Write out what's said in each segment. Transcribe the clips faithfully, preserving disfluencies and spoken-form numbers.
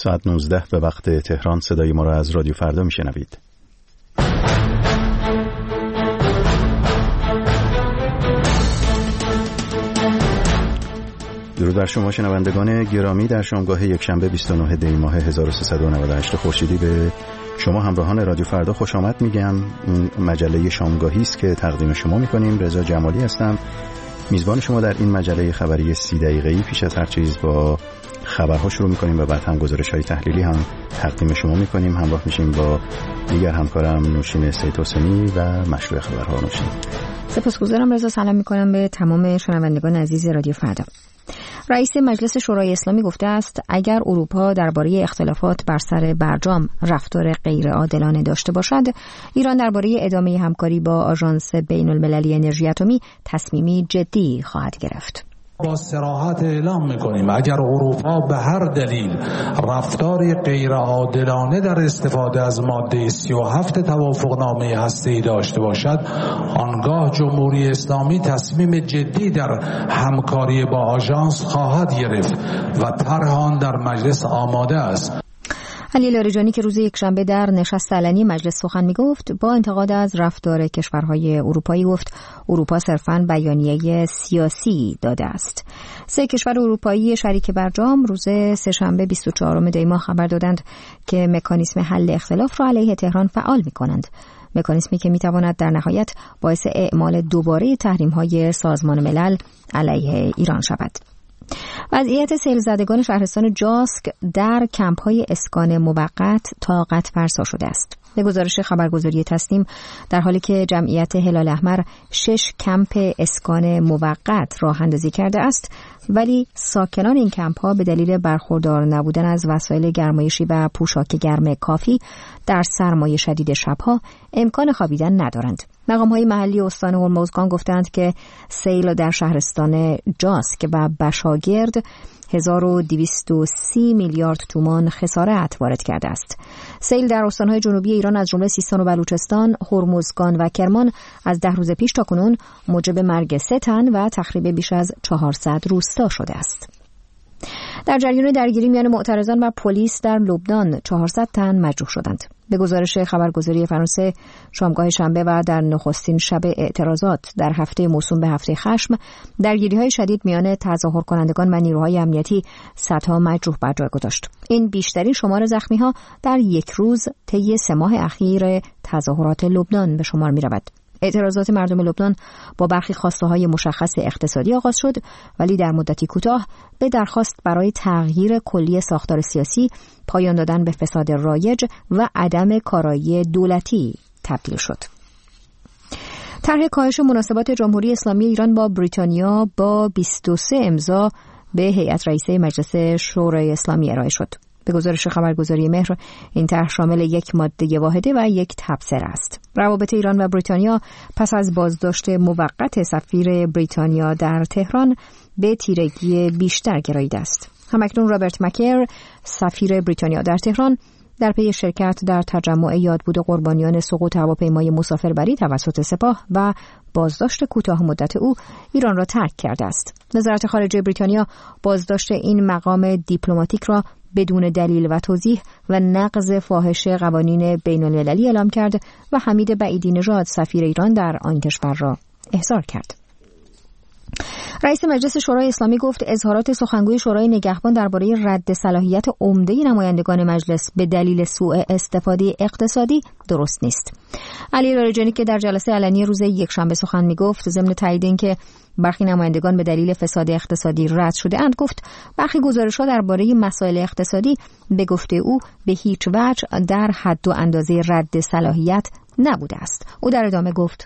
ساعت نوزده به وقت تهران صدای ما را از رادیو فردا میشنوید. درود بر شما شنوندگان گرامی. در شامگاه یکشنبه بیست و نه دی ماه هزار و سیصد و نود و هشت خورشیدی به شما همراهان رادیو فردا خوش آمد میگم. این مجله شامگاهی است که تقدیم شما میکنیم. رضا جمالی هستم، میزبان شما در این مجله خبری سی دقیقه‌ای. پیش از هر چیز با خبرها شروع میکنیم و بعد هم گزارش‌های تحلیلی هم تقدیم شما میکنیم. همراه میشیم با دیگر همکارم نوشین سید حسینی و مشروع خبرها. نوشین. سپاسگزارم رضا. سلام میکنم به تمام شنوندگان عزیز رادیو فردا. رئیس مجلس شورای اسلامی گفته است اگر اروپا درباره اختلافات بر سر برجام رفتار غیر عادلانه داشته باشد، ایران درباره ادامه همکاری با آژانس بین المللی انرژی اتمی تصمیمی جدی خواهد گرفت. با صراحت اعلام میکنیم اگر اروپا به هر دلیل رفتاری غیر عادلانه در استفاده از ماده سی و هفت توافقنامه هسته‌ای داشته باشد، آنگاه جمهوری اسلامی تصمیم جدی در همکاری با آژانس خواهد گرفت و طرح آن در مجلس آماده است. علی لاریجانی که روز یکشنبه در نشست علنی مجلس سخن میگفت، با انتقاد از رفتار کشورهای اروپایی گفت اروپا صرفاً بیانیه سیاسی داده است. سه کشور اروپایی شریک برجام روز سه‌شنبه بیست و چهارم دی ماه خبر دادند که مکانیزم حل اختلاف را علیه تهران فعال میکنند. مکانیزمی که میتواند در نهایت باعث اعمال دوباره تحریم‌های سازمان ملل علیه ایران شود. وضعیت سیل‌زدگان شهرستان جاسک در کمپ‌های اسکان موقت طاقت فرسا شده است. به گزارش خبرگزاری تسنیم، در حالی که جمعیت هلال احمر شش کمپ اسکان موقت راه اندازی کرده است، ولی ساکنان این کمپ‌ها به دلیل برخوردار نبودن از وسایل گرمایشی و پوشاک گرم کافی در سرمای شدید شب‌ها امکان خوابیدن ندارند. مقام‌های محلی استان هرمزگان گفتند که سیل در شهرستان جاسک و بشاگرد هزار و دویست و سی میلیارد تومان خسارت وارد کرده است. سیل در استان‌های جنوبی ایران از جمله سیستان و بلوچستان، هرمزگان و کرمان از ده روز پیش تا کنون موجب مرگ سه تن و تخریب بیش از چهارصد روستا شده است. در جریان درگیری میان معترضان و پلیس در لبنان چهارصد تن مجروح شدند. به گزارش خبرگزاری فرانسه، شامگاه شنبه و در نخستین شب اعتراضات در هفته موسوم به هفته خشم، درگیری‌های شدید میان تظاهر کنندگان و نیروهای امنیتی صدها مجروح بر جای گذاشت. این بیشترین شمار زخمی‌ها در یک روز طی سه ماه اخیر تظاهرات لبنان به شمار می‌رود. اعتراضات مردم لبنان با برخی خواسته‌های مشخص اقتصادی آغاز شد، ولی در مدتی کوتاه به درخواست برای تغییر کلی ساختار سیاسی، پایان دادن به فساد رایج و عدم کارایی دولتی تبدیل شد. طرح کاهش مناسبات جمهوری اسلامی ایران با بریتانیا با بیست و سه امضا به هیئت رئیسه مجلس شورای اسلامی ارائه شد. به گزارش خبرگزاری مهر، این طرح شامل یک ماده واحده و یک تبصره است. روابط ایران و بریتانیا پس از بازداشت موقت سفیر بریتانیا در تهران به تیرگی بیشتر گراییده است. همکنون رابرت مکر، سفیر بریتانیا در تهران، در پی شرکت در تجمع یادبود قربانیان سقوط هواپیمای مسافربری توسط سپاه و بازداشت کوتاه مدت او ایران را ترک کرده است. وزارت خارجه بریتانیا بازداشت این مقام دیپلماتیک را بدون دلیل و توضیح و نقض فاحش قوانین بین المللی اعلام کرد و حمید بعیدی نژاد سفیر ایران در آن کشور را احضار کرد. رئیس مجلس شورای اسلامی گفت اظهارات سخنگوی شورای نگهبان درباره رد صلاحیت عمده نمایندگان مجلس به دلیل سوء استفاده اقتصادی درست نیست. علی لاریجانی که در جلسه علنی روز یکشنبه سخن میگفت، ضمن تایید اینکه برخی نمایندگان به دلیل فساد اقتصادی رد شده اند، گفت برخی گزارش‌ها درباره مسائل اقتصادی به گفته او به هیچ وجه در حد و اندازه رد صلاحیت نبوده است. او در ادامه گفت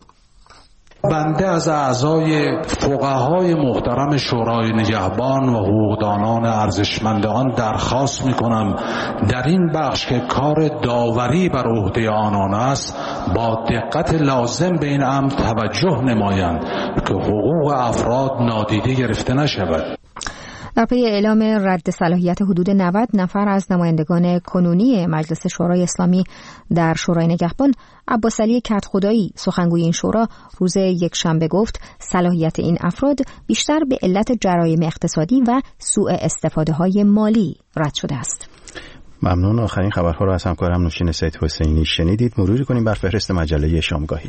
بنده از اعضای فقهای محترم شورای نگهبان و حقوقدانان ارزشمند آن درخواست می‌کنم در این بخش که کار داوری بر عهده آنان است با دقت لازم به این امر توجه نمایند که حقوق افراد نادیده گرفته نشود. در پی اعلام رد صلاحیت حدود نود نفر از نمایندگان کنونی مجلس شورای اسلامی در شورای نگهبان، عباسعلی کدخدایی سخنگوی این شورا روز یکشنبه گفت صلاحیت این افراد بیشتر به علت جرایم اقتصادی و سوء استفاده های مالی رد شده است. ممنون. آخرین خبرها رو از همکارم نوشین سید حسینی شنیدید. مروری کنیم بر فهرست مجله شامگاهی.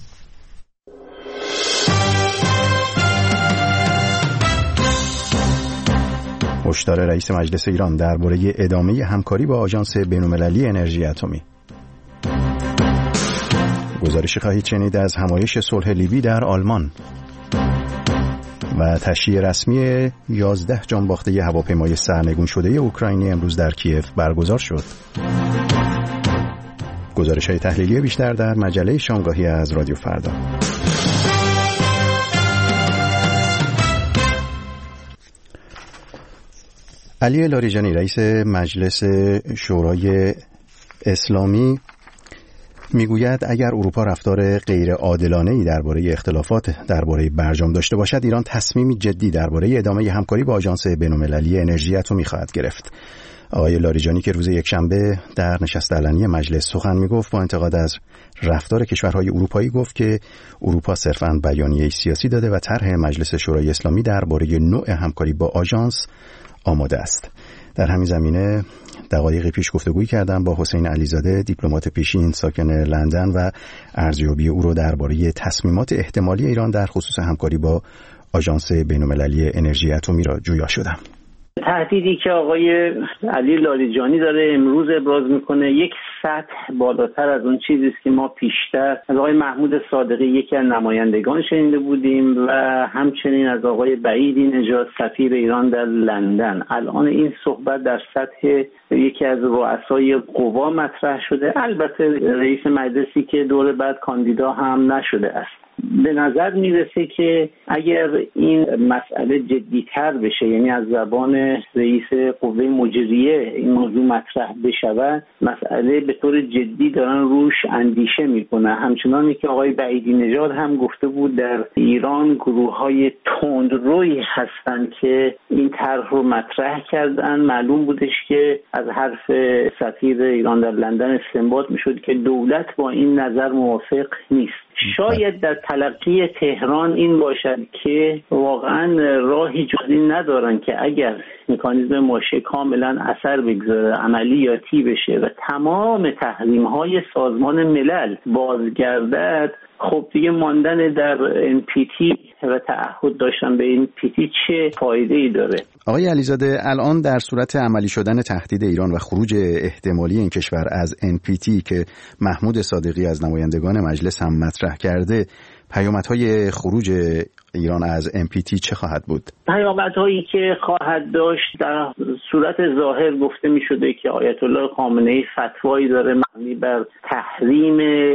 هشدار رئیس مجلس ایران درباره ادامه همکاری با آژانس بین‌المللی انرژی اتمی. گزارشی خواهید شنید از همایش صلح لیبی در آلمان و تشییع رسمی یازده جانباخته هواپیمای سرنگون شده اوکراینی امروز در کیف برگزار شد. گزارش‌های تحلیلی بیشتر در مجله شامگاهی از رادیو فردا. علی لاریجانی رئیس مجلس شورای اسلامی میگوید اگر اروپا رفتار غیر عادلانه‌ای درباره اختلافات درباره برجام داشته باشد، ایران تصمیمی جدی درباره ادامه همکاری با آژانس بین‌المللی انرژی اتمی خواهد گرفت. آقای لاریجانی که روز یکشنبه در نشست علنی مجلس سخن میگفت با انتقاد از رفتار کشورهای اروپایی گفت که اروپا صرفاً بیانیه سیاسی داده و طرح مجلس شورای اسلامی درباره نوع همکاری با آژانس آماده است. در همین زمینه دقایقی پیش گفتگویی کردم با حسین علیزاده، دیپلمات پیشین ساکن لندن و ارزیابی او رو درباره تصمیمات احتمالی ایران در خصوص همکاری با آژانس بین‌المللی انرژی اتمی را جویا شدم. تهدیدی که آقای علی لاریجانی داره امروز ابراز میکنه یک سطح بالاتر از اون چیزی است که ما پیشتر از آقای محمود صادقی یکی از نمایندگان شنیده بودیم و همچنین از آقای بعیدی نژاد سفیر ایران در لندن. الان این صحبت در سطح یکی از رؤسای قوا مطرح شده، البته رئیس مجلسی که دور بعد کاندیدا هم نشده است. به نظر میرسه که اگر این مسئله جدی‌تر بشه، یعنی از زبان رئیس قوه مجریه این موضوع مطرح بشه، مسئله به طور جدی دارن روش اندیشه میکنن. همچنانی که آقای بعیدی نژاد هم گفته بود در ایران گروه‌های تندرویی هستن که این طرح رو مطرح کردن. معلوم بودش که از حرف سفیر ایران در لندن استنباط میشد که دولت با این نظر موافق نیست. شاید در تلقی تهران این باشد که واقعا راهی جز این ندارن که اگر مکانیزم ماشه کاملا اثر بگذاره، عملیاتی بشه و تمام تحریم‌های سازمان ملل بازگردد، خب دیگه ماندن در ان پی تی و تعهد داشتن به این پی تی چه فایده‌ای داره؟ آقای علیزاده، الان در صورت عملی شدن تهدید ایران و خروج احتمالی این کشور از ان پی تی که محمود صادقی از نمایندگان مجلس هم مطرح کرده، پیامدهای خروج ایران از ان پی تی چه خواهد بود؟ پیامدهایی که خواهد داشت در صورت ظاهر گفته می شده که آیت الله خامنه‌ای فتوایی داره مبنی بر تحریم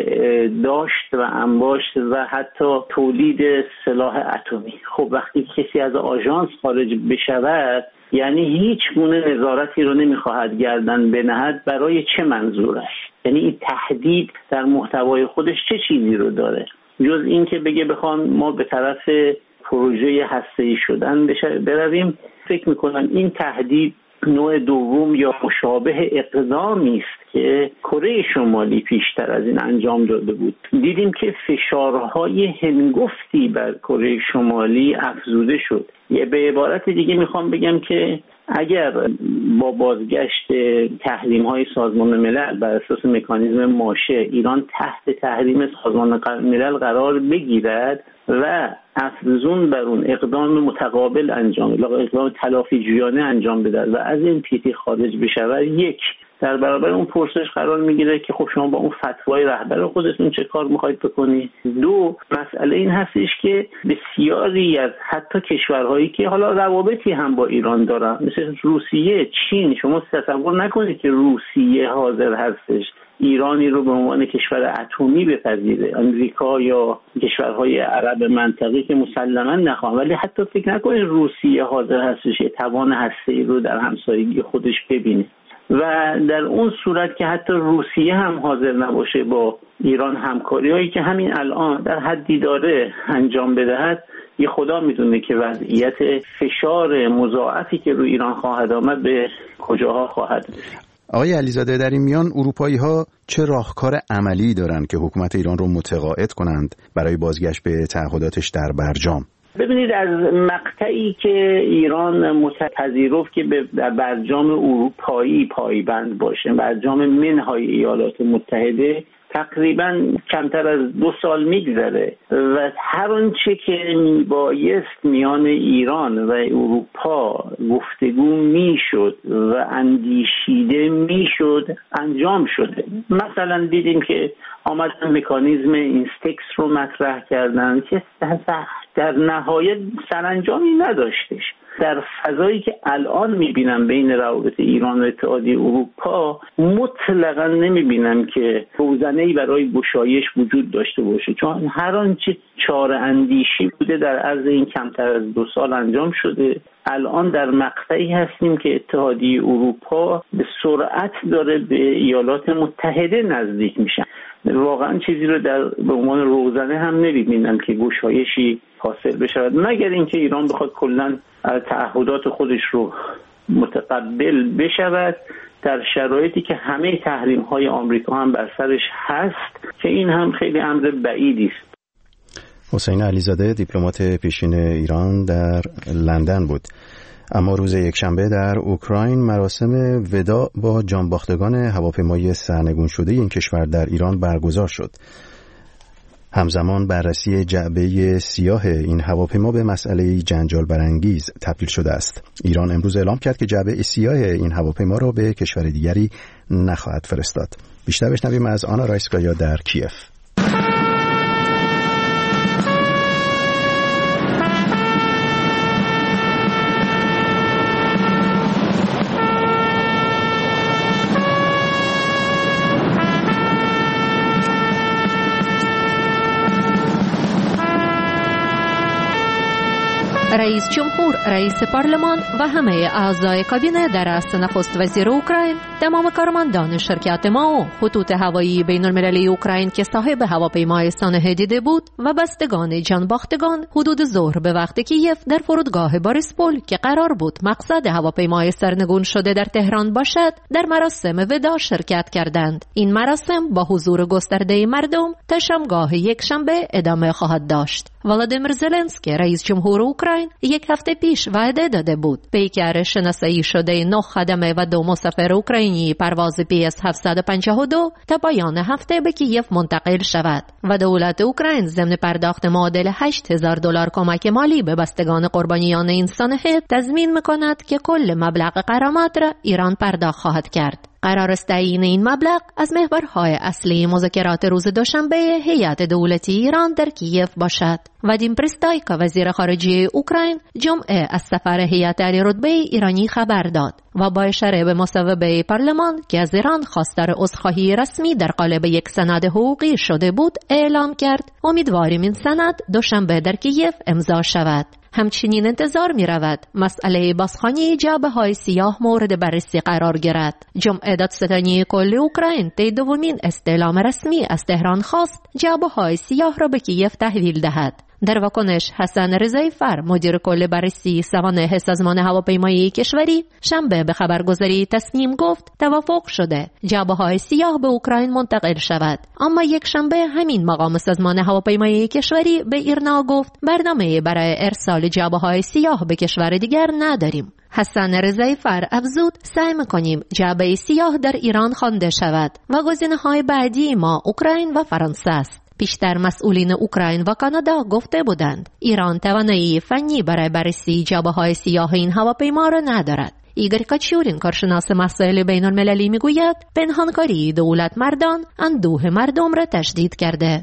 داشت و انباشت و حتی تولید سلاح اتمی. خب وقتی کسی از آژانس خارج بشود، یعنی هیچ گونه نظارتی رو نمیخواهد گردن بنهد. برای چه منظور است؟ یعنی این تهدید در محتوای خودش چه چیزی رو داره؟ جز این که بگه بخوام ما به طرف پروژه هسته‌ای شدن برویم. فکر میکنم این تهدید نوع دوم یا مشابه اقدامی است که کره شمالی پیشتر از این انجام داده بود. دیدیم که فشارهای هنگفتی بر کره شمالی افزوده شد. یه به عبارت دیگه میخوام بگم که اگر با بازگشت تحریم‌های سازمان ملل بر اساس مکانیزم ماشه ایران تحت تحریم سازمان ملل قرار بگیرد و افزون بر اون اقدام متقابل انجام بده، اقدام تلافی جویانه انجام بده و از این پیتی خارج بشه، یک در برابر اون پرسش قرار میگیره که خب شما با اون فتوای رهبر خودتون چه کار میخواید بکنید. دو، مسئله این هستش که بسیاری از حتی کشورهایی که حالا روابطی هم با ایران دارن مثل روسیه، چین، شما تصور نکنید که روسیه حاضر هستش ایرانی رو به عنوان کشور اتمی بپذیره. امریکا یا کشورهای عرب منطقه که مسلماً نخواهند، ولی حتی فکر نکنید روسیه حاضر هستش توان هسته‌ای رو در همسایگی خودش ببینه. و در اون صورت که حتی روسیه هم حاضر نباشه با ایران همکاری هایی که همین الان در حدی داره انجام بدهد، یه خدا میدونه که وضعیت فشار مضاعفی که روی ایران خواهد آمد به کجاها خواهد رسید. آقای علیزاده، در این میان اروپایی ها چه راهکار عملی دارند که حکومت ایران رو متقاعد کنند برای بازگشت به تعهداتش در برجام؟ ببینید از مقطعی که ایران متپذیرفت که به برجام اروپایی پایبند باشه، برجام منهای ایالات متحده، تقریبا کمتر از دو سال میگذره و هر آنچه که میبایست میان ایران و اروپا گفتگو میشد و اندیشیده میشد انجام شده. مثلا دیدیم که آمدن مکانیزم اینستکس رو مطرح کردن که در نهایت سرانجامی نداشتش. در فضایی که الان میبینم بین روابط ایران و اتحادیه اروپا مطلقا نمیبینم که روزنه‌ای برای گشایش وجود داشته باشه، چون هر آنچه چاره اندیشی بوده در عرض این کمتر از دو سال انجام شده. الان در مقطعی هستیم که اتحادیه اروپا به سرعت داره به ایالات متحده نزدیک میشه. واقعا چیزی رو در به عنوان روزنه هم نمیبینم که گشایشی حاصل بشه، مگر اینکه ایران بخواد کلا تعهدات خودش رو متقبل بشود در شرایطی که همه تحریم‌های آمریکا هم بر سرش هست، که این هم خیلی امر بعیدی است. حسین علیزاده دیپلمات پیشین ایران در لندن بود. اما روز یکشنبه در اوکراین مراسم وداع با جانباختگان هواپیمای سرنگون شده این کشور در ایران برگزار شد. همزمان بررسی جعبه سیاه این هواپیما به مسئله جنجال برانگیز تبدیل شده است. ایران امروز اعلام کرد که جعبه سیاه این هواپیما را به کشور دیگری نخواهد فرستاد. بیشتر بشنویم از آنا رایسکایا در کیف. رئیس جمهور، رئیس پارلمان و همه اعضای کابینه در رأس نخست وزیر اوکراین، تمام کارمندان شرکت ماو، خطوط هوایی بین المللی اوکراین که صاحب هواپیمای سانحه دیده بود و بستگان جانباختگان حدود ظهر به وقت کیف در فرودگاه باریسپول که قرار بود مقصد هواپیمای سرنگون شده در تهران باشد، در مراسم وداع شرکت کردند. این مراسم با حضور گسترده مردم تا شامگاه یکشنبه ادامه خواهد داشت. ولادیمیر زلنسکی رئیس جمهور اوکراین یک هفته پیش وعده داده بود پیکر شناسایی شده نه خدمه و دو مسافر اوکراینی پرواز پی اس هفتصد و پنجاه و دو تا پایان هفته به کیف منتقل شود و دولت اوکراین ضمن پرداخت معادل هشت هزار دلار کمک مالی به بستگان قربانیان این سانحه تضمین می‌کند که کل مبلغ غرامت را ایران پرداخت خواهد کرد. قرار است تعیین این مبلغ از محورهای اصلی مذاکرات روز دوشنبه هیئت دولتی ایران در کیف باشد. وادیم پریستایکا وزیر خارجه اوکراین جمعه از سفر هیئت عالی رتبه ایرانی خبر داد و با اشاره به مصوبه پارلمان که از ایران خواستار عذرخواهی رسمی در قالب یک سند حقوقی شده بود اعلام کرد امیدواریم این سند دوشنبه در کیف امضا شود. همچنین انتظار می رود مسئله بازخوانی جعبه های سیاه مورد بررسی قرار گیرد. جمعه دادستانی کل اوکراین طی دومین استعلام رسمی از تهران خواست جعبه های سیاه را به کیف تحویل دهد. در واکنش حسن رضایی فر مدیر کل بررسی سوانح سازمان هواپیمایی کشوری شنبه به خبرگزاری تصنیم گفت توافق شده جعبه های سیاه به اوکراین منتقل شود، اما یک شنبه همین مقام سازمان هواپیمایی کشوری به ایرنا گفت برنامه برای ارسال جعبه های سیاه به کشور دیگر نداریم. حسن رضایی فر افزود سعی می‌کنیم جعبه سیاه در ایران خوانده شود و گزینه‌های بعدی ما اوکراین و فرانسه است. پیشتر مسئولین اوکراین و کانادا گفته بودند ایران توانایی فنی برای بررسی جعبه‌های سیاه این هواپیما را ندارد. ایگور کاچورین کارشناس مسائل بین المللی میگوید پنهانکاری دولت مردان اندوه مردم را تشدید کرده.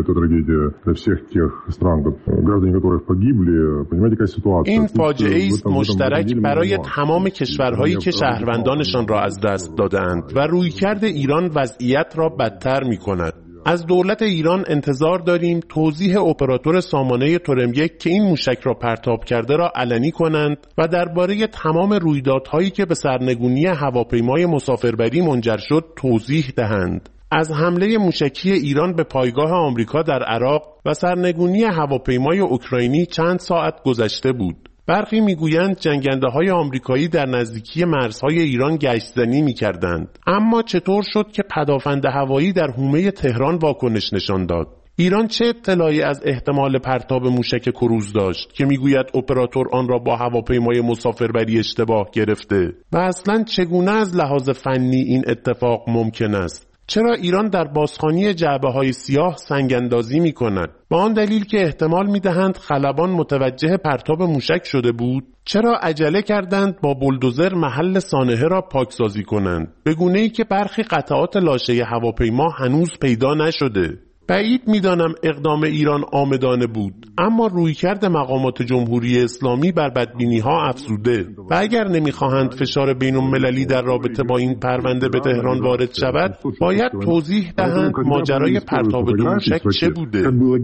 این فاجعه است مشترک برای تمام کشورهایی که شهروندانشان را از دست دادند و رویکرد ایران وضعیت را بدتر می‌کند. از دولت ایران انتظار داریم توضیح اپراتور سامانه تورم یک که این موشک را پرتاب کرده را علنی کنند و درباره تمام رویدادهایی که به سرنگونی هواپیمای مسافربری منجر شد توضیح دهند. از حمله موشکی ایران به پایگاه آمریکا در عراق و سرنگونی هواپیمای اوکراینی چند ساعت گذشته بود. برخی میگویند جنگنده های آمریکایی در نزدیکی مرزهای ایران گشت‌زنی میکردند. اما چطور شد که پدافند هوایی در حومه تهران واکنش نشان داد؟ ایران چه اطلاعی از احتمال پرتاب موشک کروز داشت که میگوید اپراتور آن را با هواپیمای مسافربری اشتباه گرفته؟ و اصلاً چگونه از لحاظ فنی این اتفاق ممکن است؟ چرا ایران در بازخوانی جعبه‌های سیاه سنگ‌اندازی می‌کند؟ با آن دلیل که احتمال می‌دهند خلبان متوجه پرتاب موشک شده بود؟ چرا عجله کردند با بولدوزر محل سانحه را پاکسازی کنند؟ به گونه‌ای که برخی قطعات لاشه هواپیما هنوز پیدا نشده. بعید می‌دانم اقدام ایران آمدانه بود، اما رویکرد مقامات جمهوری اسلامی بر بدبینی‌ها افزوده و اگر نمی‌خواهند فشار بین‌المللی در رابطه با این پرونده به تهران وارد شود، باید توضیح دهند ماجرای پرتاب دو موشک چه بوده.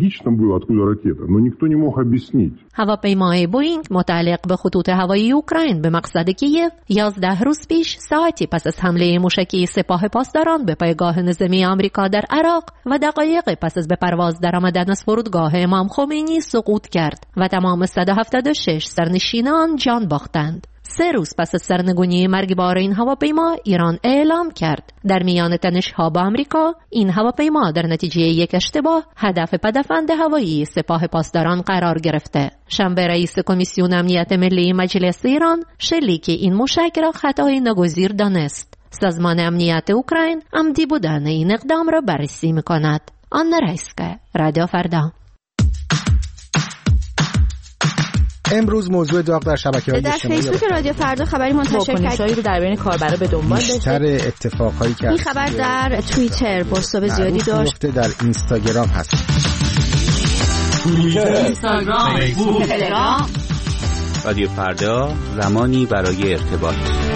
هواپیمای بوئینگ متعلق به خطوط هوایی اوکراین به مقصد کیف یازده روز پیش ساعتی پس از حمله موشکی سپاه پاسداران به پایگاه نظامی آمریکا در عراق و دقایق پس از به پرواز درآمدن از فرودگاه امام خمینی سقوط کرد و تمام صد و هفتاد و شش سرنشینان جان باختند. سه روز پس از سرنگونی مرگبار این هواپیما ایران اعلام کرد در میان تنش‌ها با آمریکا این هواپیما در نتیجه یک اشتباه هدف پدافند هوایی سپاه پاسداران قرار گرفته. شنبه رئیس کمیسیون امنیت ملی مجلس ایران شلیک این موشک را خطای ناگزیر دانست. سازمان امنیت اوکراین عمدی بودن این اقدام را بررسی می‌کند. آن رایسکه، رادیو فردا. امروز موضوع داغ در شبکه‌های اجتماعی در فیسبوک رادیو فردا خبری منتشر کرد رو در بین کاربرا به دنبال داشته. بیشتر اتفاقایی که این خبر در توییتر بازتاب زیادی داشت. در اینستاگرام هست. توییتر، اینستاگرام، فیسبوک، تلگرام. رادیو فردا، زمانی برای ارتباط.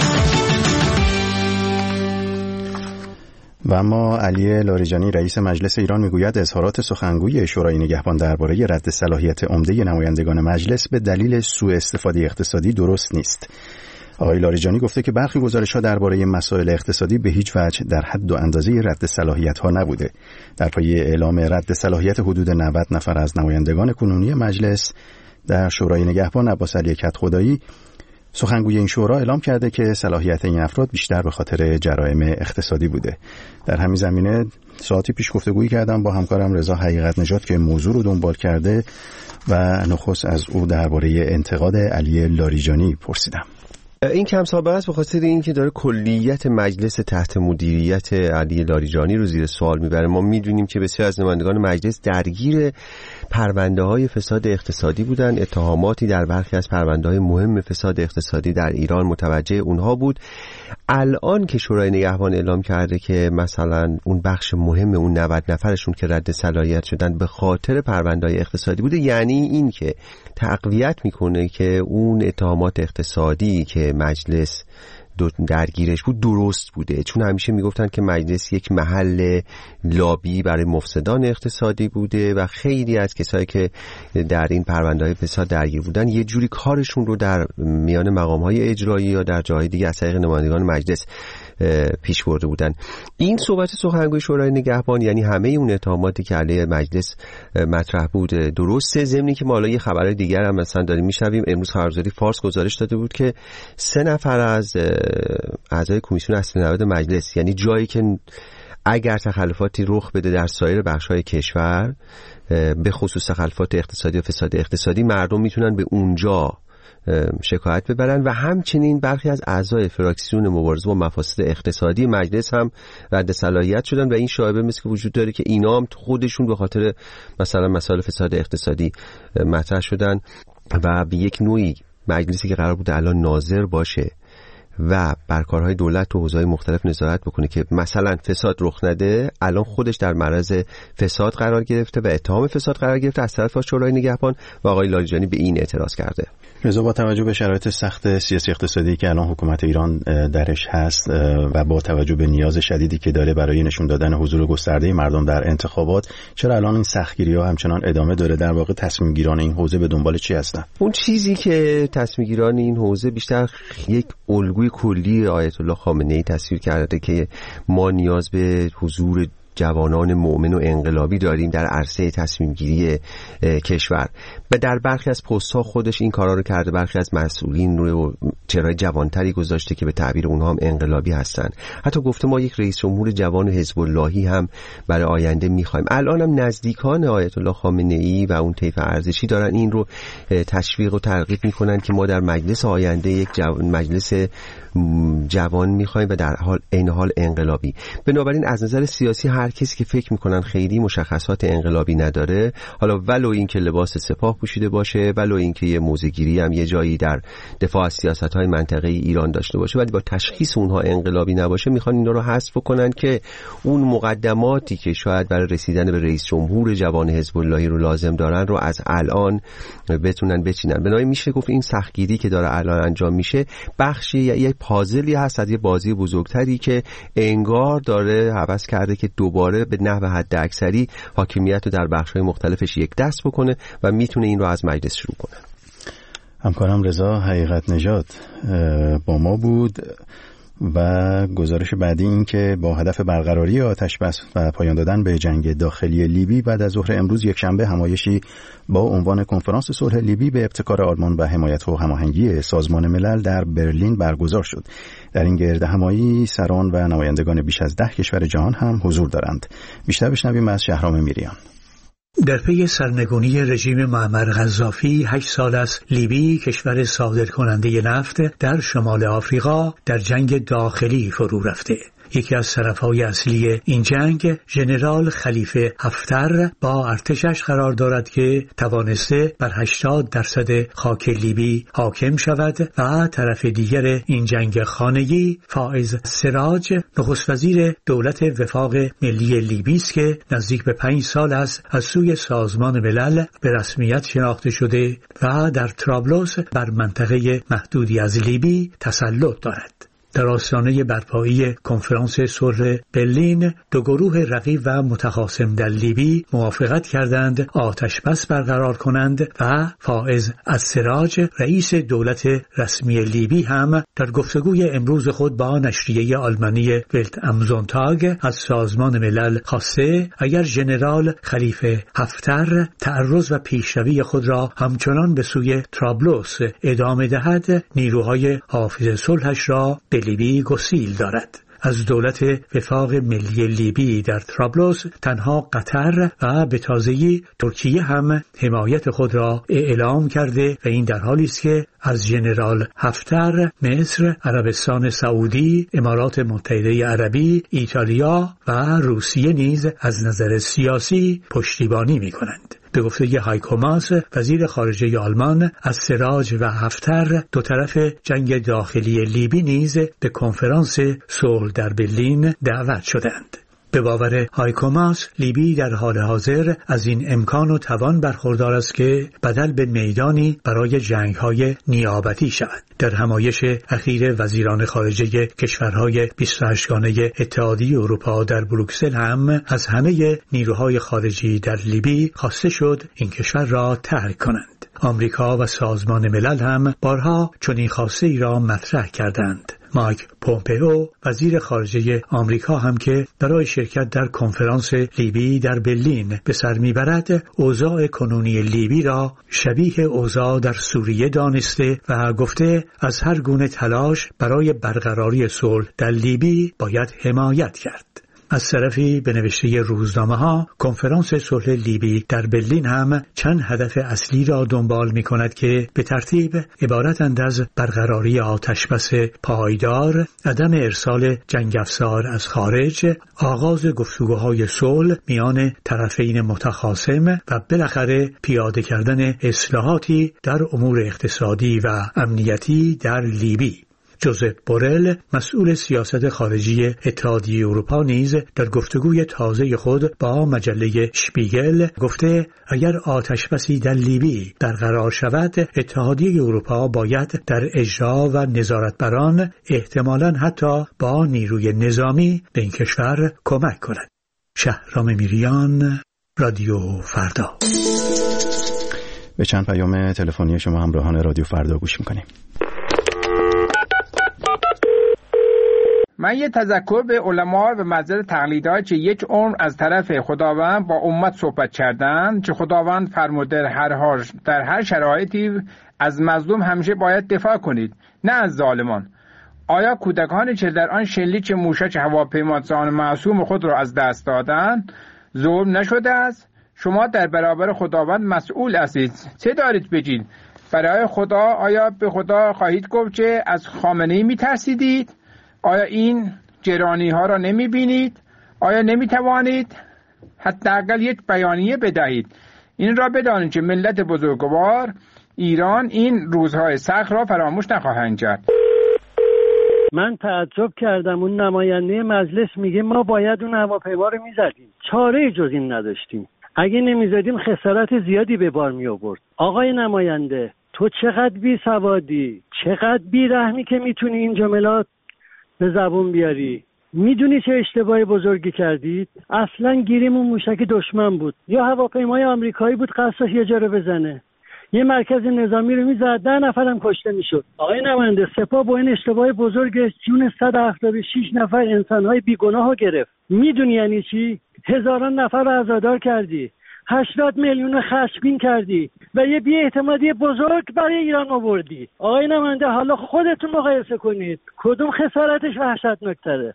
و اما علی لاریجانی رئیس مجلس ایران میگوید اظهارات سخنگوی شورای نگهبان درباره رد صلاحیت عمده نمایندگان مجلس به دلیل سوء استفاده اقتصادی درست نیست. آقای لاریجانی گفته که برخی گزارش‌ها درباره مسائل اقتصادی به هیچ وجه در حد و اندازه رد صلاحیت‌ها نبوده. در پی اعلام رد صلاحیت حدود نود نفر از نمایندگان کنونی مجلس در شورای نگهبان، عباس علی کدخدایی سخنگوی این شورا اعلام کرده که صلاحیت این افراد بیشتر به خاطر جرایم اقتصادی بوده. در همین زمینه ساعتی پیش گفتگویی کردم با همکارم رضا حقیقت نژاد که موضوع رو دنبال کرده و نخست از او درباره انتقاد علی لاریجانی پرسیدم. این کم سابقه است به خاطر اینکه داره کلیت مجلس تحت مدیریت علی لاریجانی رو زیر سوال میبره. ما میدونیم که بسیار از نمایندگان مجلس درگیر پرونده‌های فساد اقتصادی بودن. اتهاماتی در برخی از پرونده‌های مهم فساد اقتصادی در ایران متوجه اونها بود. الان که شورای نگهبان اعلام کرده که مثلا اون بخش مهم اون نود نفرشون که رد صلاحیت شدن به خاطر پرونده‌های اقتصادی بوده، یعنی این که تقویت میکنه که اون اتهامات اقتصادی که مجلس درگیرش بود درست بوده. چون همیشه میگفتن که مجلس یک محل لابی برای مفسدان اقتصادی بوده و خیلی از کسایی که در این پرونده‌های فساد درگیر بودن یه جوری کارشون رو در میان مقام‌های اجرایی یا در جاهای دیگه از طریق نمایندگان مجلس پیش برده بودن. این صحبت سخنگوی شورای نگهبان یعنی همه اون اتهاماتی که علیه مجلس مطرح بود درسته. ضمنی که ما حالا یه خبرهای دیگر هم مثلا داریم میشنویم. امروز خبرگزاری فارس گزارش داده بود که سه نفر از اعضای کمیسیون اصلی نود مجلس، یعنی جایی که اگر تخلفاتی رخ بده در سایر بخش‌های کشور به خصوص تخلفات اقتصادی و فساد اقتصادی، مردم میتونن به اونجا شکایت ببرن و همچنین برخی از اعضای فراکسیون مبارزه با مفاسد اقتصادی مجلس هم رد صلاحیت شدن و این شایبه مثل که وجود داره که اینا هم خودشون به خاطر مثلا مسائل فساد اقتصادی مطرح شدن و به یک نوعی مجلسی که قرار بوده الان ناظر باشه و بر کارهای دولت و حوزه‌های مختلف نظارت بکنه که مثلا فساد رخ نده، الان خودش در معرض فساد قرار گرفته و اتهام فساد قرار گرفته از طرف شورای نگهبان و آقای لاریجانی به این اعتراض کرده. رضا، با توجه به شرایط سخت سیاسی اقتصادی که الان حکومت ایران درش هست و با توجه به نیاز شدیدی که داره برای نشون دادن حضور گسترده مردم در انتخابات، چرا الان این سختگیری‌ها همچنان ادامه داره؟ در واقع تصمیم گیران این حوزه به دنبال چی هستن؟ اون چیزی که تصمیم گیران این حوزه بیشتر یک الگوی کلی آیت الله خامنه‌ای تصویر کرده که ما نیاز به حضور جوانان مؤمن و انقلابی داریم در عرصه تصمیم گیری کشور. و در برخی از پست‌ها خودش این کارا رو کرده، برخی از مسئولین رو چهره‌های جوانتری گذاشته که به تعبیر اونها هم انقلابی هستن. حتی گفته ما یک رئیس جمهور جوان حزب اللهی هم برای آینده می‌خوایم. الان هم نزدیکان آیت الله خامنه‌ای و اون طیف ارزشی دارن این رو تشویق و ترغیب می‌کنن که ما در مجلس آینده یک جوان مجلس جوان می‌خوایم و در حال عین حال انقلابی. بنابراین از نظر سیاسی هر کسی که فکر می‌کنن خیلی مشخصات انقلابی نداره، حالا ولو اینکه لباس سپاه پوشیده باشه، ولو اینکه یه موزه‌گیری هم یه جایی در دفاع از سیاست‌های منطقه‌ای ایران داشته باشه، ولی با تشخیص اونها انقلابی نباشه، میخوان اینا رو حذف کنن که اون مقدماتی که شاید برای رسیدن به رئیس جمهور جوان حزب اللهی رو لازم دارن رو از الان بتونن بچینن. بنابراین میشه گفت این سختگیری که داره الان انجام میشه بخشی یا یک پازلی هست از یه بازی بزرگتری که انگار داره هوس کرده که دوباره به نحو حد اکثری حاکمیت رو در بخش‌های مختلفش یک دست بکنه و میتونه این رو از مجلس شروع کنه. همکارم رضا حقیقت نژاد با ما بود و گزارش بعدی این که با هدف برقراری آتش بس و پایان دادن به جنگ داخلی لیبی بعد از ظهر امروز یک شنبه همایشی با عنوان کنفرانس صلح لیبی به ابتکار آلمان و حمایت و هماهنگی سازمان ملل در برلین برگزار شد. در این گرد همایی سران و نمایندگان بیش از ده کشور جهان هم حضور دارند. بیشتر بشنویم از شهرام میریان. در پی سرنگونی رژیم معمر قذافی هشت سال است لیبی کشور صادرکننده نفت در شمال آفریقا در جنگ داخلی فرو رفته. یکی از طرفهای اصلی این جنگ ژنرال خلیفه حفتر با ارتشش قرار دارد که توانسته بر هشتاد درصد خاک لیبی حاکم شود و طرف دیگر این جنگ خانگی فائز سراج نخست وزیر دولت وفاق ملی لیبی است که نزدیک به پنج سال است از سوی سازمان ملل به رسمیت شناخته شده و در طرابلس بر منطقه محدودی از لیبی تسلط دارد. در آستانه برپایی کنفرانس صلح برلین دو گروه رقیب و متخاصم در لیبی موافقت کردند آتش بس برقرار کنند و فائز السراج رئیس دولت رسمی لیبی هم در گفتگوی امروز خود با نشریه آلمانی ولت ام زونتاگ از سازمان ملل خواسته اگر ژنرال خلیفه حفتر تعرض و پیشروی خود را همچنان به سوی طرابلس ادامه دهد نیروهای حافظ صلحش را به لیبی گسیل دارد. از دولت وفاق ملی لیبی در طرابلس تنها قطر و به تازگی ترکیه هم حمایت خود را اعلام کرده و این در حالی است که از ژنرال حفتر مصر، عربستان سعودی، امارات متحده عربی، ایتالیا و روسیه نیز از نظر سیاسی پشتیبانی می‌کنند. به گفته هایکو ماس وزیر خارجه آلمان از سراج و حفتر دو طرف جنگ داخلی لیبی نیز به کنفرانس صلح در برلین دعوت شدند. به باور هایکو ماس لیبی در حال حاضر از این امکان و توان برخوردار است که بدل به میدانی برای جنگ‌های نیابتی شود. در همایش اخیر وزیران خارجه کشورهای بیست و هشت گانه اتحادیه اروپا در بروکسل هم از همه نیروهای خارجی در لیبی خواسته شد این کشور را ترک کنند. آمریکا و سازمان ملل هم بارها چنین خواسته ای را مطرح کردند. مایک پومپئو وزیر خارجه آمریکا هم که برای شرکت در کنفرانس لیبی در برلین به سر میبرد اوضاع کنونی لیبی را شبیه اوضاع در سوریه دانسته و گفته از هر گونه تلاش برای برقراری صلح در لیبی باید حمایت کرد. از طرفی به نوشته روزنامه ها کنفرانس صلح لیبی در برلین هم چند هدف اصلی را دنبال می کند که به ترتیب عبارتند از برقراری آتشبس پایدار، عدم ارسال جنگ افزار از خارج، آغاز گفتگوهای صلح میان طرفین متخاصم و بالاخره پیاده کردن اصلاحاتی در امور اقتصادی و امنیتی در لیبی. جوزپ بورل مسئول سیاست خارجی اتحادیه اروپا نیز در گفتگوی تازه خود با مجله شپیگل گفته اگر آتشبسی در لیبی برقرار شود اتحادیه اروپا باید در اجرا و نظارت بر آن احتمالاً حتی با نیروی نظامی به این کشور کمک کند. شهرام میریان، رادیو فردا. به چند پیام تلفنی شما همراهان رادیو فردا گوش میکنیم. من یه تذکر به علما و مذهب تقلیدها که یک عمر از طرف خداوند با امت صحبت کردن که خداوند فرموده در هر در هر شرایطی از مظلوم همیشه باید دفاع کنید، نه از ظالمان. آیا کودکانی که در آن شلیک موشک هواپیمایان معصوم خود را از دست دادند ظلم نشده است؟ شما در برابر خداوند مسئول هستید، چه دارید بگید؟ برای خدا آیا به خدا خواهید گفت که از خامنه‌ای می‌ترسیدید؟ آیا این گرانی ها را نمی بینید؟ آیا نمی توانید حداقل یک بیانیه بدهید؟ این را بدانید که ملت بزرگوار ایران این روزهای سخت را فراموش نخواهند کرد. من تعجب کردم، اون نماینده مجلس میگه ما باید اون هواپیما رو میزدیم، چاره جز این نداشتیم، اگه نمیزدیم خسارت زیادی به بار می آورد. آقای نماینده، تو چقدر بی سوادی، چقدر بی رحمی که میتونی این جملات به زبون بیاری. میدونی چه اشتباهی بزرگی کردید؟ اصلا گیریمون موشک دشمن بود یا هواپیمای آمریکایی بود قصدش یه جا رو بزنه، یه مرکز نظامی رو میزد، ده نفرم کشته میشد. آقای نماینده، سپاه با این اشتباه بزرگ جون صد و هفتاد و شش نفر انسانهای بیگناه رو گرفت. میدونی یعنی چی؟ هزاران نفر رو عزادار کردی، هشتاد میلیون خشمگین کردی و یه بی‌اعتمادی بزرگ برای ایران آوردی. آقای نماینده، حالا خودتون مقایسه کنید کدوم خسارتش وحشتناک‌تره.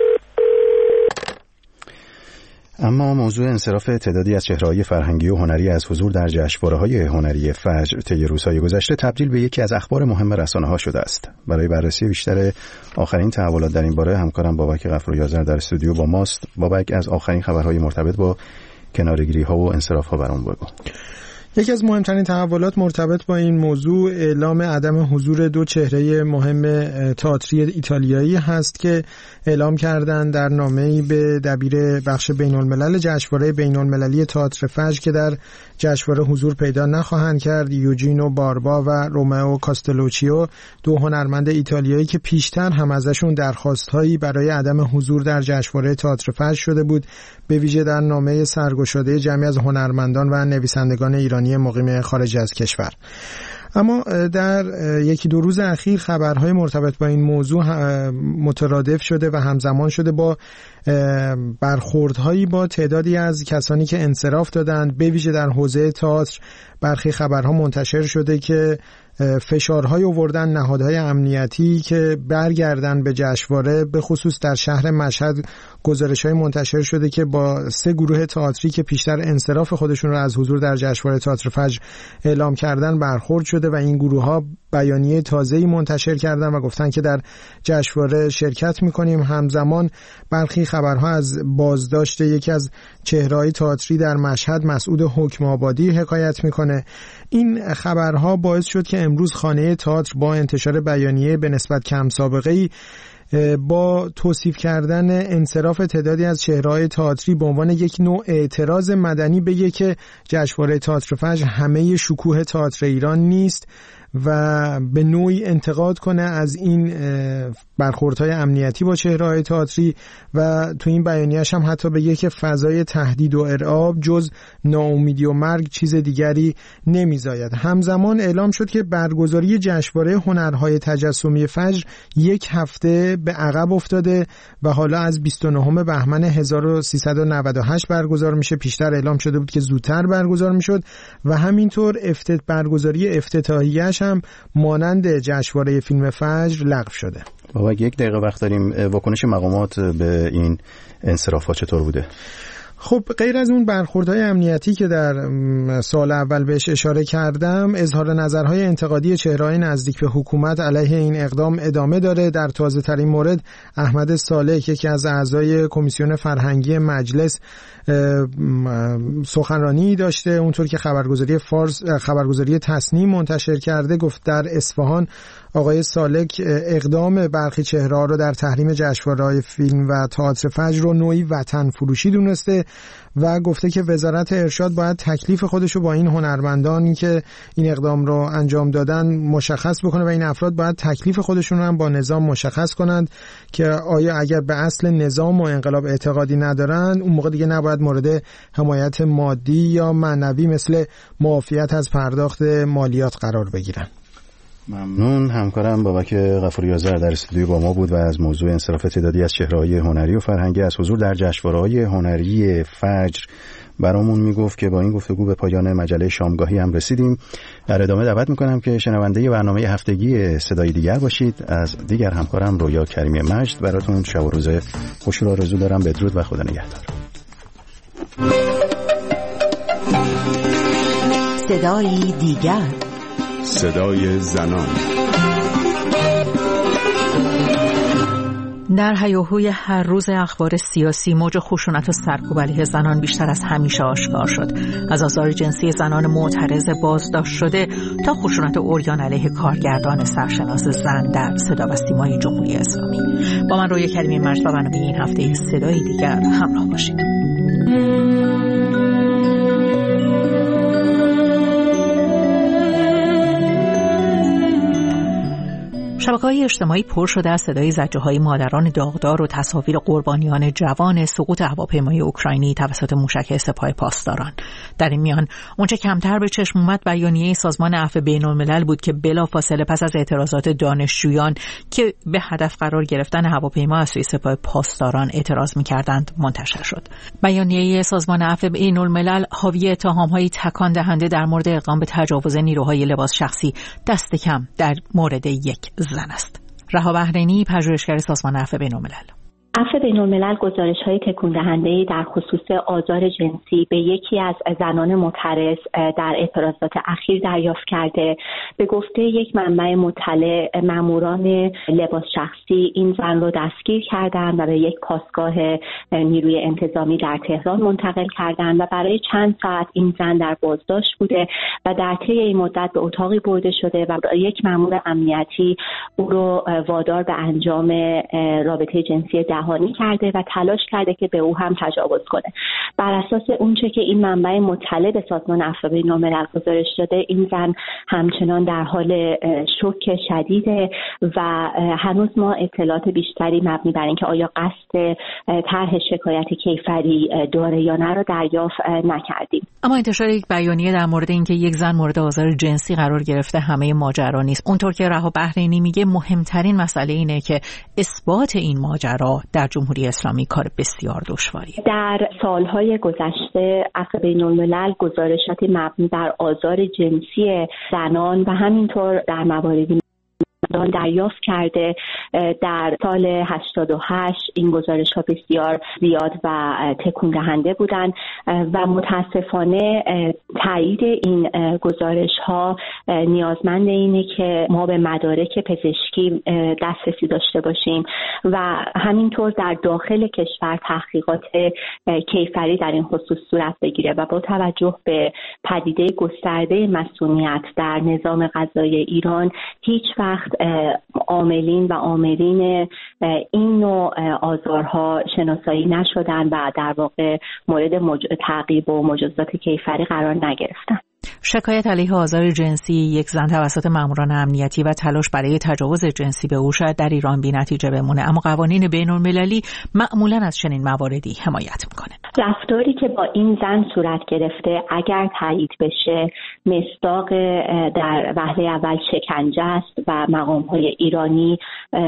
اما موضوع انصراف تعدادی از چهره‌های فرهنگی و هنری از حضور در جشنواره‌های هنری فجر طی روزهای گذشته تبدیل به یکی از اخبار مهم رسانه‌ها شده است. برای بررسی بیشتر آخرین تحولات در این باره همکارم بابک غفوری‌آذر در استودیو با ماست. بابک، از آخرین خبرهای مرتبط با کناره‌گیری‌ها و انصراف‌ها برام بگو. یکی از مهمترین تحولات مرتبط با این موضوع اعلام عدم حضور دو چهره مهم تئاتری ایتالیایی هست که اعلام کردند در نامه‌ای به دبیر بخش بین‌الملل جشنواره بین‌المللی تئاتر فجر که در جشنواره حضور پیدا نخواهند کرد، یوجینو باربا و رومئو کاستلوچیو، دو هنرمند ایتالیایی که پیشتر هم ازشون درخواست‌هایی برای عدم حضور در جشنواره تئاتر فجر شده بود، به ویژه در نامه سرگشاده جمعی از هنرمندان و نویسندگان ایرانی مقیم خارج از کشور. اما در یکی دو روز اخیر خبرهای مرتبط با این موضوع مترادف شده و همزمان شده با برخوردهایی با تعدادی از کسانی که انصراف دادند. به ویژه در حوزه تئاتر برخی خبرها منتشر شده که فشارهای آوردن نهادهای امنیتی که برگردن به جشنواره، به خصوص در شهر مشهد گزارش‌های منتشر شده که با سه گروه تئاتری که پیشتر انصراف خودشون را از حضور در جشنواره تئاتر فجر اعلام کردن برخورد شده و این گروه‌ها بیانیه تازه‌ای منتشر کردن و گفتن که در جشنواره شرکت می‌کنیم. همزمان برخی خبرها از بازداشت یکی از چهره‌های تئاتری در مشهد، مسعود حکم‌آبادی، حکایت می‌کنه. این خبرها باعث شد که امروز خانه تئاتر با انتشار بیانیه به نسبت کم سابقه‌ای با توصیف کردن انصراف تعدادی از چهره‌های تئاتری به عنوان یک نوع اعتراض مدنی بگه که جشنواره تئاتر فجر همه شکوه تئاتر ایران نیست و به نوعی انتقاد کنه از این برخوردهای امنیتی با چهره‌های تئاتری و تو این بیانیه‌اش هم حتی به یک فضای تهدید و ارعاب جز ناامیدی و مرگ چیز دیگری نمی‌زاید. همزمان اعلام شد که برگزاری جشنواره هنرهای تجسمی فجر یک هفته به عقب افتاده و حالا از بیست و نهم بهمن هزار و سیصد و نود و هشت برگزار میشه. پیشتر اعلام شده بود که زودتر برگزار میشد و همینطور افتت برگزاری افتتاحیه‌اش هم مانند جشنواره فیلم فجر لغو شده. بابا یک دقیقه وقت داریم. واکنش مقامات به این انصرافات چطور بوده؟ خب غیر از اون برخوردهای امنیتی که در سال اول بهش اشاره کردم، اظهار نظرهای انتقادی چهره‌های نزدیک به حکومت علیه این اقدام ادامه داره. در تازه ترین مورد احمد صالح، یکی از اعضای کمیسیون فرهنگی مجلس، سخنرانی داشته. اونطور که خبرگزاری فارس خبرگزاری تصنیم منتشر کرده، گفت در اصفهان آقای سالک اقدام برخی چهره‌ها رو در تحریم جشنواره‌های فیلم و تئاتر فجر رو نوعی وطن فروشی دونسته و گفته که وزارت ارشاد باید تکلیف خودش رو با این هنرمندانی که این اقدام رو انجام دادن مشخص بکنه و این افراد باید تکلیف خودشون رو هم با نظام مشخص کنند که آیا اگر به اصل نظام و انقلاب اعتقادی ندارن، اون موقع دیگه نباید مورد حمایت مادی یا معنوی مثل معافیت از پرداخت مالیات قرار بگیرن. ممنون. همکارم بابک غفوری آذر در استودیو با ما بود و از موضوع انصراف تعدادی از چهره‌های هنری و فرهنگی از حضور در جشنواره‌های هنری فجر برامون میگفت که با این گفتگو به پایان مجله شامگاهی هم رسیدیم. در ادامه دعوت میکنم که شنونده برنامه هفتگی صدای دیگر باشید. از دیگر همکارم رویا کریمی مجد براتون شب و روز خوشی رو آرزو دارم. بدرود و خدا نگهدار. صدای دیگر، صدای زنان. در هیاهوی هر روز اخبار سیاسی موج خشونت و سرکوب علیه زنان بیشتر از همیشه آشکار شد. از آزار جنسی زنان معترض بازداشت شده تا خشونت عریان علیه کارگردان سرشناس زن در صدا و سیمای جمهوری اسلامی. با من رویا کریمی مجد و برنامه این هفته صدای دیگر همراه باشید. شبکه‌های اجتماعی پر شده از صدای زجرهای مادران داغدار و تصاویر قربانیان جوان سقوط هواپیمای اوکراینی توسط موشک سپاه پاسداران. در این میان اونچه کمتر به چشم اومد بیانیه سازمان عفو بین‌الملل بود که بلافاصله پس از اعتراضات دانشجویان که به هدف قرار گرفتن هواپیما از سوی سپاه پاسداران اعتراض می‌کردند منتشر شد. بیانیه سازمان عفو بین‌الملل حاوی اتهام‌های تکان دهنده در مورد اقدام به تجاوز نیروهای لباس شخصی دست کم در مورد یک زن است. رها بحرینی، پژوهشگر سازمان عفو بین‌الملل. عفو بین‌الملل گزارش‌های تکون دهنده‌ای در خصوص آزار جنسی به یکی از زنان معترض در اعتراضات اخیر دریافت کرده. به گفته یک منبع مطلع، ماموران لباس شخصی این زن را دستگیر کردند و به یک پاسگاه نیروی انتظامی در تهران منتقل کردند و برای چند ساعت این زن در بازداشت بوده و در طی این مدت به اتاقی برده شده و یک مامور امنیتی او را وادار به انجام رابطه جنسی دهانی کرده و تلاش کرده که به او هم تجاوز کنه. بر اساس اونچه که این منبع مطلع به سازمان عفو بین‌الملل گزارش داده، این زن همچنان در حال شوک شدیده و هنوز ما اطلاعات بیشتری مبنی بر اینکه آیا قصد طرح شکایت کیفری داره یا نه را دریافت نکردیم. اما انتشار یک بیانیه در مورد اینکه یک زن مورد آزار جنسی قرار گرفته همه ماجرا نیست. اونطور که رها بحرینی میگه مهمترین مسئله اینه که اثبات این ماجرا در جمهوری اسلامی کار بسیار دشواریه. در سالهای گذشته عفو بین‌الملل گزارشاتی مبنی بر آزار جنسی زنان و همینطور در مواردی دریافت کرده. در سال هشتاد و هشت این گزارش ها بسیار زیاد و تکون دهنده بودند و متاسفانه تایید این گزارش ها نیازمند اینه که ما به مدارک پزشکی دسترسی داشته باشیم و همینطور در داخل کشور تحقیقات کیفری در این خصوص صورت بگیره و با توجه به پدیده گسترده مسئولیت در نظام قضایی ایران هیچ وقت عاملین و آمرین این نوع آزارها شناسایی نشدن و در واقع مورد مج... تعقیب و مجازات کیفری قرار نگرفتن. شکایت علیه آزار جنسی یک زن توسط ماموران امنیتی و تلاش برای تجاوز جنسی به او شاید در ایران بی نتیجه بمونه، اما قوانین بین المللی معمولا از چنین مواردی حمایت میکنه. رفتاری که با این زن صورت گرفته اگر تایید بشه مصداق در وهله اول شکنجه است و مقام‌های ایرانی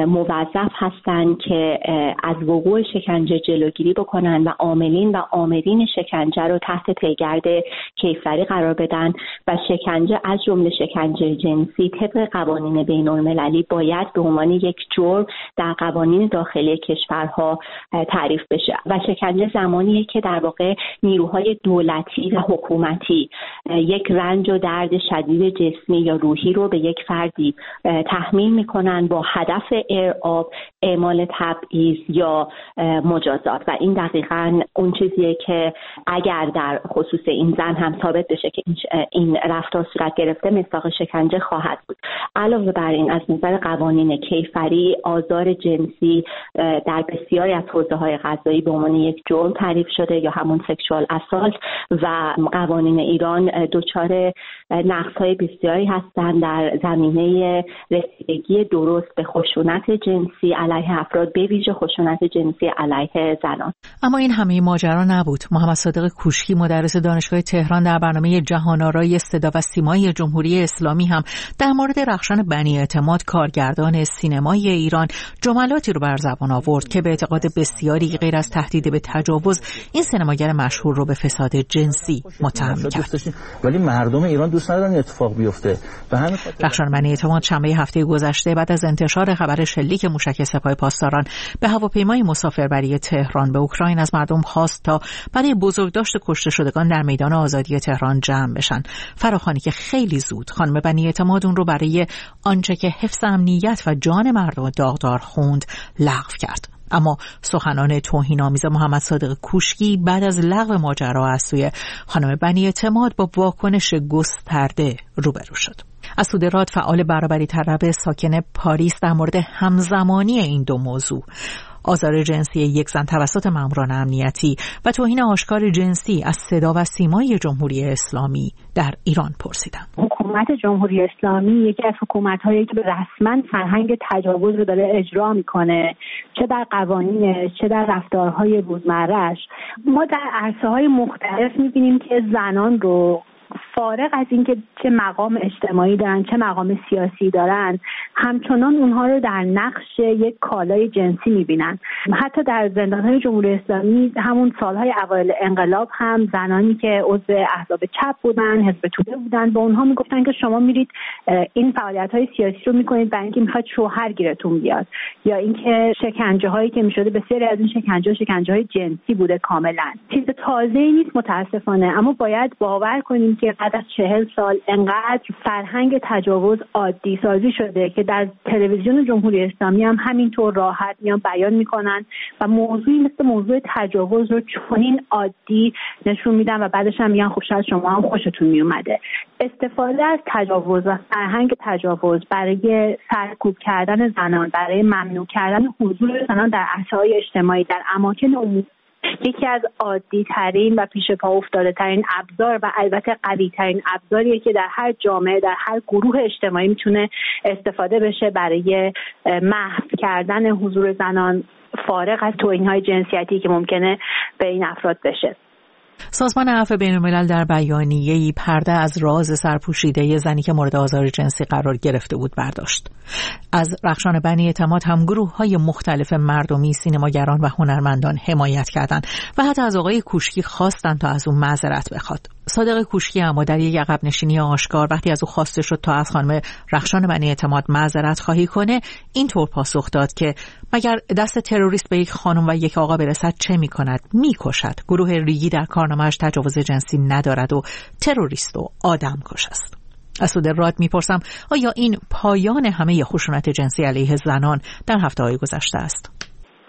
موظف هستند که از وقوع شکنجه جلوگیری بکنن و عاملین و آمرین شکنجه رو تحت پیگرد کیفری قرار بدن و شکنجه از جمله شکنجه جنسی طبق قوانین بین المللی باید به عنوان یک جرم در قوانین داخلی کشورها تعریف بشه و شکنجه زمانیه که در واقع نیروهای دولتی و حکومتی یک رنج و درد شدید جسمی یا روحی رو به یک فردی تحمیل میکنن با هدف ارعاب، اعمال تبعیض یا مجازات و این دقیقاً اون چیزیه که اگر در خصوص این زن هم ثابت بشه که این رفتار صورت گرفته مصداق شکنجه خواهد بود. علاوه بر این از نظر قوانین کیفری آزار جنسی در بسیاری از حوزه‌های قضایی به عنوان یک جرم تعریف شده یا همون سکشوال اسالت و قوانین ایران دچار نقص‌های بسیاری هستند در زمینه رسیدگی درست به خشونت جنسی علیه افراد، به ویژه خشونت جنسی علیه زنان. اما این همه ماجرا نبود. محمد صادق کوشکی مدرس دانشگاه تهران در برنامه جهان‌آرای صدا و سیمای جمهوری اسلامی هم در مورد رخشان بنی اعتماد کارگردان سینمای ایران جملاتی رو بر زبان آورد که به اعتقاد بسیاری غیر از تهدید به تجاوز این سینماگر مشهور رو به فساد جنسی متهم کرد. ولی مردم ایران دوست ندارن اتفاق بیفته. به همین خاطر رخشان بنی اعتماد شنبه هفته گذشته بعد از انتشار خبر شلیک موشک سپاه پاسداران به هواپیمای مسافربری تهران به اوکراین از مردم خواست تا برای بزرگداشت کشته شدگان در میدان آزادی تهران جمع بشن. فراخوانی که خیلی زود خانم بنی اعتماد اون رو برای آنچه که حفظ امنیت و جان مردم داغدار خوند لغو کرد. اما سخنان توهین‌آمیز محمد صادق کوشکی بعد از لغو ماجرا از سوی خانم بنی اعتماد با واکنش گسترده روبرو شد. اسود راد فعال برابری طلب ساکن پاریس در مورد همزمانی این دو موضوع، آزار جنسی یک زن توسط ماموران امنیتی و توهین آشکار جنسی از صدا و سیمای جمهوری اسلامی در ایران پرسیدم. حکومت جمهوری اسلامی یکی از حکومت‌هایی که رسما فرهنگ تجاوز رو داره اجرا میکنه، چه در قوانینش چه در رفتارهای روزمره‌اش. ما در عرصه‌های مختلف می‌بینیم که زنان رو فارغ از اینکه چه مقام اجتماعی دارن چه مقام سیاسی دارن همچنان اونها رو در نقش یک کالای جنسی میبینن. حتی در زندان‌های جمهوری اسلامی همون سالهای اوایل انقلاب هم زنانی که عضو احزاب چپ بودن، حزب توده بودن، به اونها میگفتن که شما میرید این فعالیت‌های سیاسی رو میکنید برای اینکه میخواد شوهر گیرتون بیاد، یا اینکه شکنجه‌هایی که میشده بسیاری از این شکنجه‌ها شکنجه‌های جنسی بوده. کاملا چیز تازه‌ای نیست متاسفانه، اما باید باور کنیم که بعد از چهل سال انقدر فرهنگ تجاوز عادی سازی شده که در تلویزیون جمهوری اسلامی هم همینطور راحت میان بیان میکنن و موضوعی مثل موضوع تجاوز رو چنین عادی نشون میدن و بعدش هم میگن خب شاید شما هم خوشتون میومده. استفاده از تجاوز و فرهنگ تجاوز برای سرکوب کردن زنان، برای ممنوع کردن حضور زنان در عرصه‌های اجتماعی، در اماکن عمومی، یکی از عادی ترین و پیش پا افتاده ترین ابزار و البته قوی ترین ابزاریه که در هر جامعه در هر گروه اجتماعی میتونه استفاده بشه برای محو کردن حضور زنان، فارغ از توهین‌های جنسیتی که ممکنه به این افراد بشه. سازمان عفو بین‌الملل در بیانیه‌ای پرده از راز سرپوشیده زنی که مورد آزار جنسی قرار گرفته بود برداشت. از رخشان بنی اعتماد هم گروه‌های مختلف مردمی، سینماگران و هنرمندان حمایت کردند و حتی از آقای کوشکی خواستند تا از او معذرت بخواد. صادق کوشکی اما در یک عقب نشینی آشکار وقتی از او خواسته شد تا از خانم رخشان بنی اعتماد معذرت خواهی کنه، اینطور پاسخ داد که مگر دست تروریست به یک خانم و یک آقا برسد چه می‌کند؟ می‌کشد. گروه ریگی در کارنامه‌اش تجاوز جنسی ندارد و تروریست و آدمکش است. اسود راد میپرسم آیا این پایان همه خشونت جنسی علیه زنان در هفته‌های گذشته است؟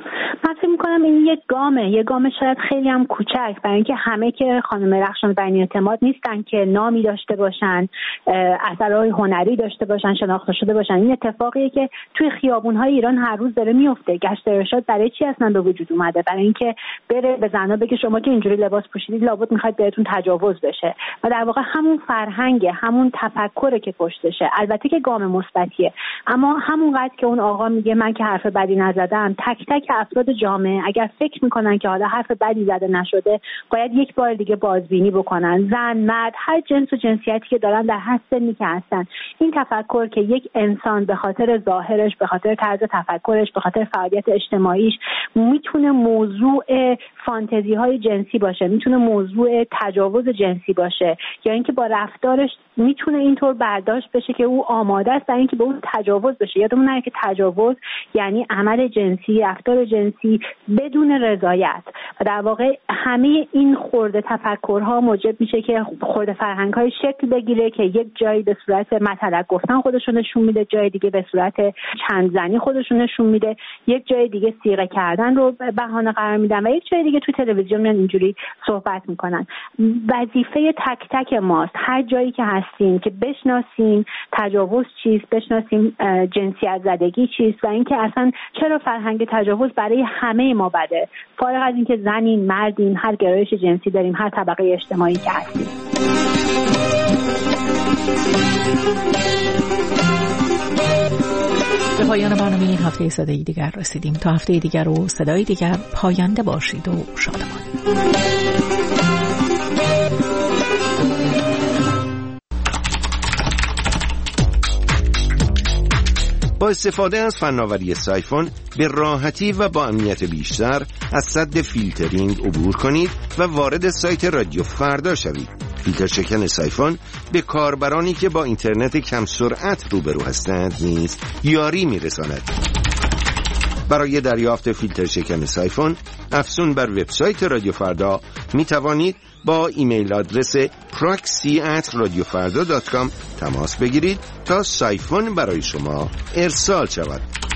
من فکر می‌کنم این یک گامه، یک گام شاید خیلی هم کوچک، برای اینکه همه که خانم رخشان بنی اعتماد نیستن که نامی داشته باشن، اثرهای هنری داشته باشن، شناخته شده باشن. این اتفاقیه که توی خیابون‌های ایران هر روز داره میفته. گشت ارشاد برای چی اصلا به وجود اومده؟ برای اینکه بره به زنا بگه شما که اینجوری لباس پوشیدید لابد می‌خواید بهتون تجاوز بشه. و در واقع همون فرهنگ، همون تفکره که پشتشه. البته که گام مثبتیه، اما همونقدر که اون آقا میگه من که حرف بدی نزدم، تک تک افراد جامعه اگر فکر میکنن که حالا حرف بدی زده نشده باید یک بار دیگه بازبینی بکنن. زن، مرد، هر جنس و جنسیتی که دارن در هر سنی که هستن، این تفکر که یک انسان به خاطر ظاهرش، به خاطر طرز تفکرش، به خاطر فعالیت اجتماعیش میتونه موضوع فانتزی های جنسی باشه، میتونه موضوع تجاوز جنسی باشه، یا اینکه با رفتارش میتونه اینطور برداشت بشه که او آماده است برای اینکه به اون تجاوز بشه. یادمون نره که تجاوز یعنی عمل جنسی، رفتار جنسی بدون رضایت. و در واقع همه این خرده تفکرها موجب میشه که خرده فرهنگ‌های شکل بگیره که یک جایی به صورت مطلق گفتن خودشون نشون میده، جای دیگه به صورت چند زنی خودشون نشون میده، یک جای دیگه صیغه کردن رو بهانه قرار میدن و یک جای دیگه تو تلویزیون میان اینجوری صحبت میکنن. وظیفه تک تک ماست هر جایی که هستیم که بشناسیم تجاوز چیست، بشناسیم جنسیت زدگی چیست و اینکه اصلا چرا فرهنگ تجاوز برای همه ما بده، فارغ از اینکه زنین، مردین، هر گرایش جنسی داریم، هر طبقه اجتماعی که هستیم. به پایان برنامه این هفته صدای دیگر رسیدیم. تا هفته دیگر و صدای دیگر پاینده باشید و شادمان. با استفاده از فناوری سایفون به راحتی و با امنیت بیشتر از سد فیلترینگ عبور کنید و وارد سایت رادیو فردا شوید. فیلتر شکن سایفون به کاربرانی که با اینترنت کم سرعت روبرو هستند نیز یاری می‌رساند. برای دریافت فیلتر شکن سایفون افزون بر وبسایت رادیو فردا می توانید با ایمیل آدرس proxy at radiofarda dot com تماس بگیرید تا سایفون برای شما ارسال شود.